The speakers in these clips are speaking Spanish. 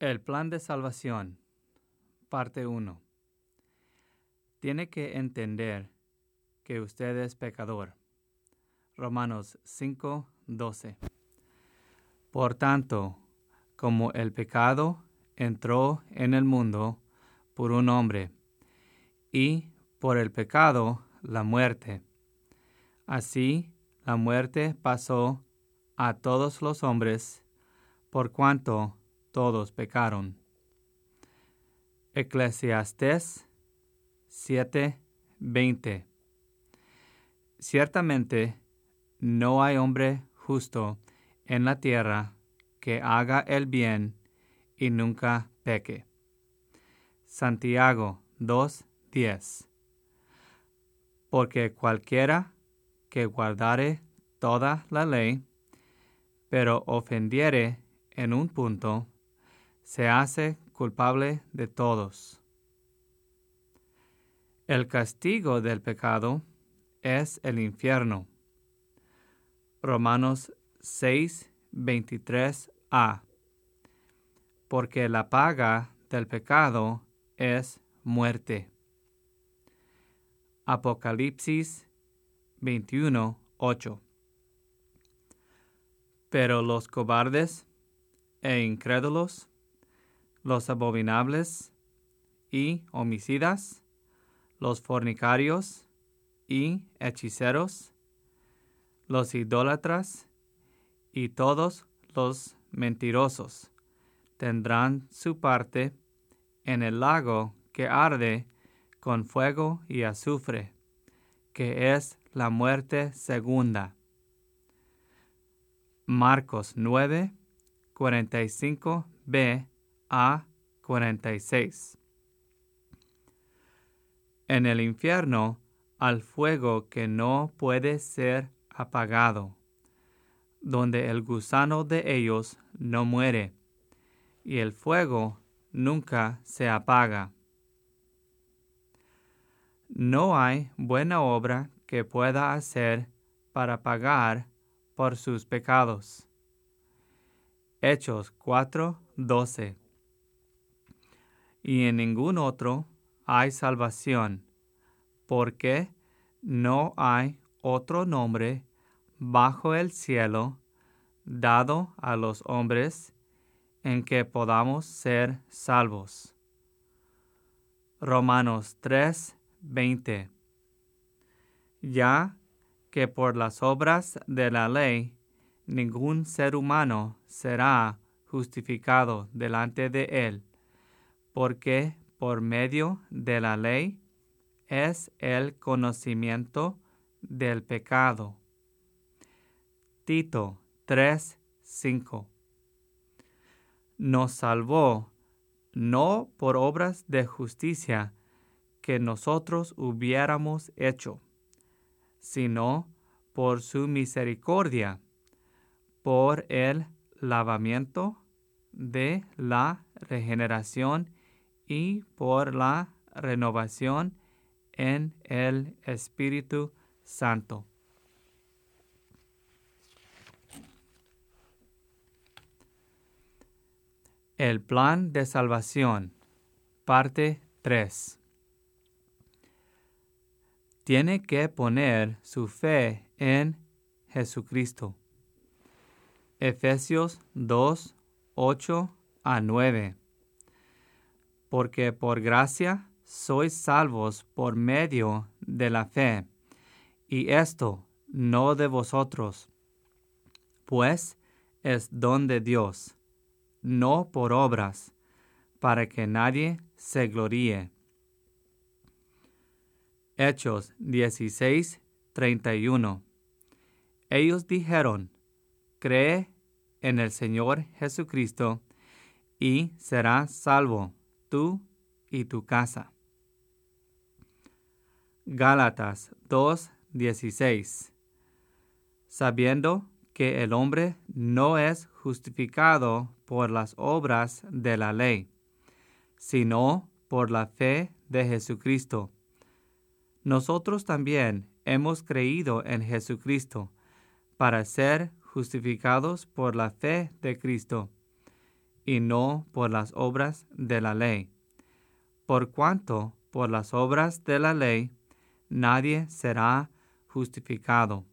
El plan de salvación, parte 1. Tiene que entender que usted es pecador. Romanos 5:12. Por tanto, como el pecado entró en el mundo por un hombre, y por el pecado la muerte, así la muerte pasó a todos los hombres, por cuanto todos pecaron. Eclesiastés 7:20. Ciertamente no hay hombre justo en la tierra que haga el bien y nunca peque. Santiago 2:10. Porque cualquiera que guardare toda la ley, pero ofendiere en un punto, se hace culpable de todos. El castigo del pecado es el infierno. Romanos 6:23a. Porque la paga del pecado es muerte. Apocalipsis 21:8. Pero los cobardes e incrédulos, los abominables y homicidas, los fornicarios y hechiceros, los idólatras y todos los mentirosos tendrán su parte en el lago que arde con fuego y azufre, que es la muerte segunda. Marcos 9:45b a 46. En el infierno al fuego que no puede ser apagado, donde el gusano de ellos no muere, y el fuego nunca se apaga. No hay buena obra que pueda hacer para pagar por sus pecados. Hechos 4:12. Y en ningún otro hay salvación, porque no hay otro nombre bajo el cielo dado a los hombres en que podamos ser salvos. Romanos 3:20. Ya que por las obras de la ley ningún ser humano será justificado delante de él, porque por medio de la ley es el conocimiento del pecado. Tito 3:5. Nos salvó no por obras de justicia que nosotros hubiéramos hecho, sino por su misericordia, por el lavamiento de la regeneración y por la renovación en el Espíritu Santo. El plan de salvación, parte 3. Tiene que poner su fe en Jesucristo. Efesios 2:8-9. Porque por gracia sois salvos por medio de la fe, y esto no de vosotros, pues es don de Dios, no por obras, para que nadie se gloríe. Hechos 16:31. Ellos dijeron: cree en el Señor Jesucristo, y serás salvo tú y tu casa. Gálatas 2:16. Sabiendo que el hombre no es justificado por las obras de la ley, sino por la fe de Jesucristo. Nosotros también hemos creído en Jesucristo para ser justificados por la fe de Cristo y no por las obras de la ley, por cuanto por las obras de la ley nadie será justificado.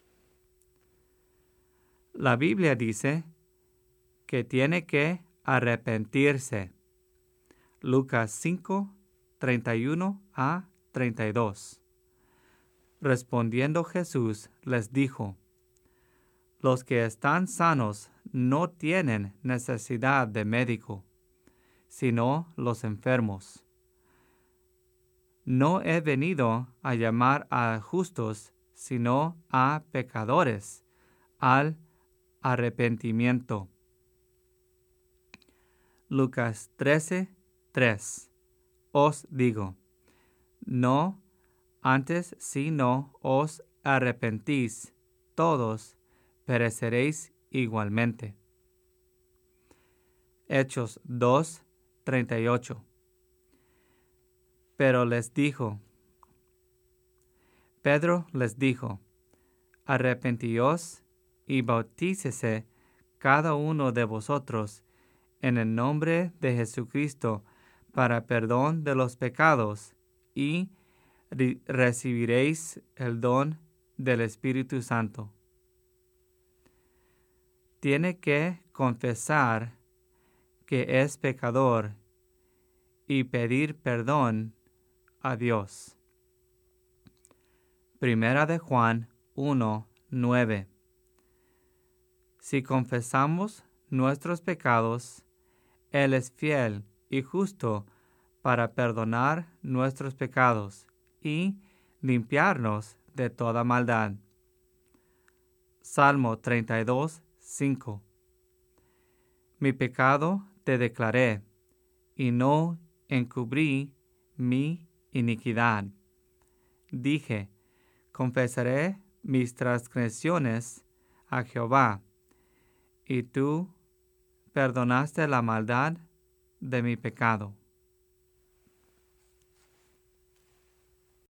La Biblia dice que tiene que arrepentirse. Lucas 5, 31 a 32. Respondiendo Jesús les dijo: Los que están sanos no tienen necesidad de médico, sino los enfermos. No he venido a llamar a justos, sino a pecadores, al arrepentimiento. Lucas 13, 3. Os digo, no antes si no os arrepentís, todos pereceréis igualmente. Hechos 2, 38. Pedro les dijo, arrepentíos y bautícese cada uno de vosotros en el nombre de Jesucristo para perdón de los pecados, y recibiréis el don del Espíritu Santo. Tiene que confesar que es pecador y pedir perdón a Dios. Primera de Juan 1, 9. Si confesamos nuestros pecados, Él es fiel y justo para perdonar nuestros pecados y limpiarnos de toda maldad. Salmo 32, 5. Mi pecado te declaré, y no encubrí mi iniquidad. Dije, confesaré mis transgresiones a Jehová, y tú perdonaste la maldad de mi pecado.